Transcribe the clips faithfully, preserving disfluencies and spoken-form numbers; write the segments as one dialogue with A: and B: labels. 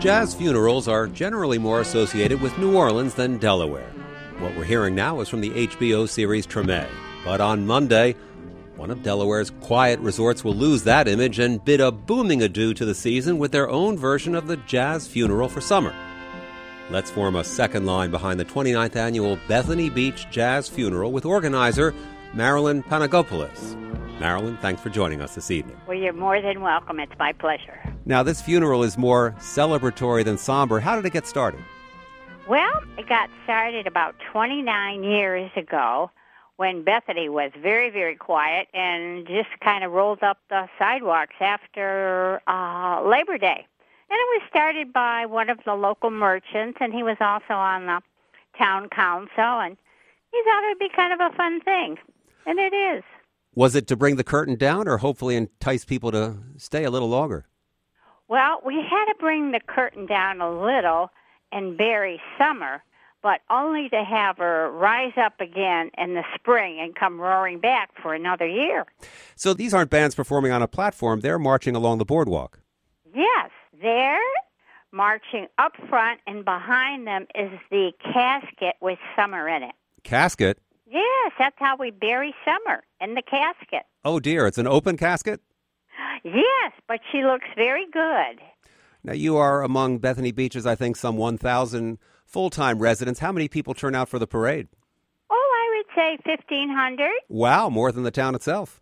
A: Jazz funerals are generally more associated with New Orleans than Delaware. What we're hearing now is from the H B O series Treme. But on Monday, one of Delaware's quiet resorts will lose that image and bid a booming adieu to the season with their own version of the jazz funeral for summer. Let's form a second line behind the twenty-ninth annual Bethany Beach Jazz Funeral with organizer Marilyn Panagopoulos. Marilyn, thanks for joining us this evening.
B: Well, you're more than welcome. It's my pleasure.
A: Now, this funeral is more celebratory than somber. How did it get started?
B: Well, it got started about twenty-nine years ago when Bethany was very, very quiet and just kind of rolled up the sidewalks after uh, Labor Day. And it was started by one of the local merchants, and he was also on the town council, and he thought it would be kind of a fun thing, and it is.
A: Was it to bring the curtain down or hopefully entice people to stay a little longer?
B: Well, we had to bring the curtain down a little and bury Summer, but only to have her rise up again in the spring and come roaring back for another year.
A: So these aren't bands performing on a platform. They're marching along the boardwalk.
B: Yes, they're marching up front, and behind them is the casket with Summer in it.
A: Casket?
B: Yes, that's how we bury Summer, in the casket.
A: Oh, dear. It's an open casket?
B: Yes, but she looks very good.
A: Now, you are among Bethany Beach's, I think, some one thousand full-time residents. How many people turn out for the parade?
B: Oh, I would say fifteen hundred.
A: Wow, more than the town itself.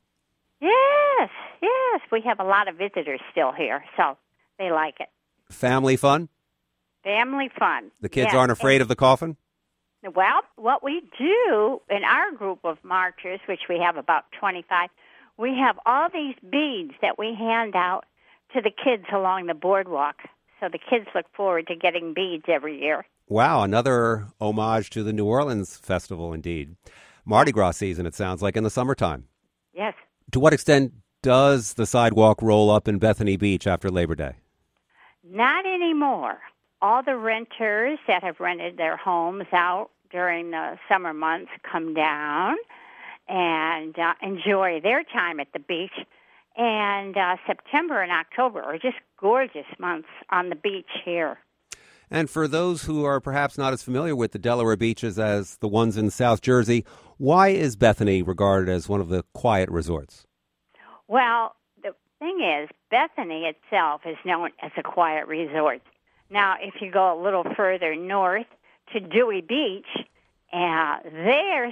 B: Yes, yes. We have a lot of visitors still here, so they like it.
A: Family fun?
B: Family fun.
A: The kids
B: yes.
A: aren't afraid
B: and,
A: of the coffin?
B: Well, what we do in our group of marchers, which we have about twenty-five, we have all these beads that we hand out to the kids along the boardwalk. So the kids look forward to getting beads every year.
A: Wow, another homage to the New Orleans festival, indeed. Mardi Gras season, it sounds like, in the summertime.
B: Yes.
A: To what extent does the sidewalk roll up in Bethany Beach after Labor Day?
B: Not anymore. All the renters that have rented their homes out during the summer months come down and uh, enjoy their time at the beach. And uh, September and October are just gorgeous months on the beach here.
A: And for those who are perhaps not as familiar with the Delaware beaches as the ones in South Jersey, why is Bethany regarded as one of the quiet resorts?
B: Well, the thing is, Bethany itself is known as a quiet resort. Now, if you go a little further north to Dewey Beach, uh, their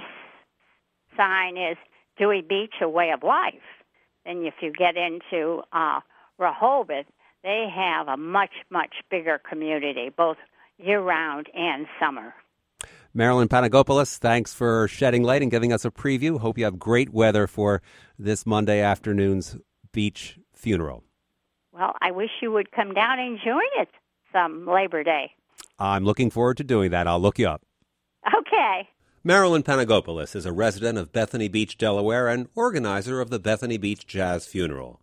B: sign is Dewey Beach, a way of life. And if you get into uh, Rehoboth, they have a much, much bigger community, both year-round and summer.
A: Marilyn Panagopoulos, thanks for shedding light and giving us a preview. Hope you have great weather for this Monday afternoon's beach funeral.
B: Well, I wish you would come down and join us some Labor Day.
A: I'm looking forward to doing that. I'll look you up.
B: Okay.
A: Marilyn Panagopoulos is a resident of Bethany Beach, Delaware, and organizer of the Bethany Beach Jazz Funeral.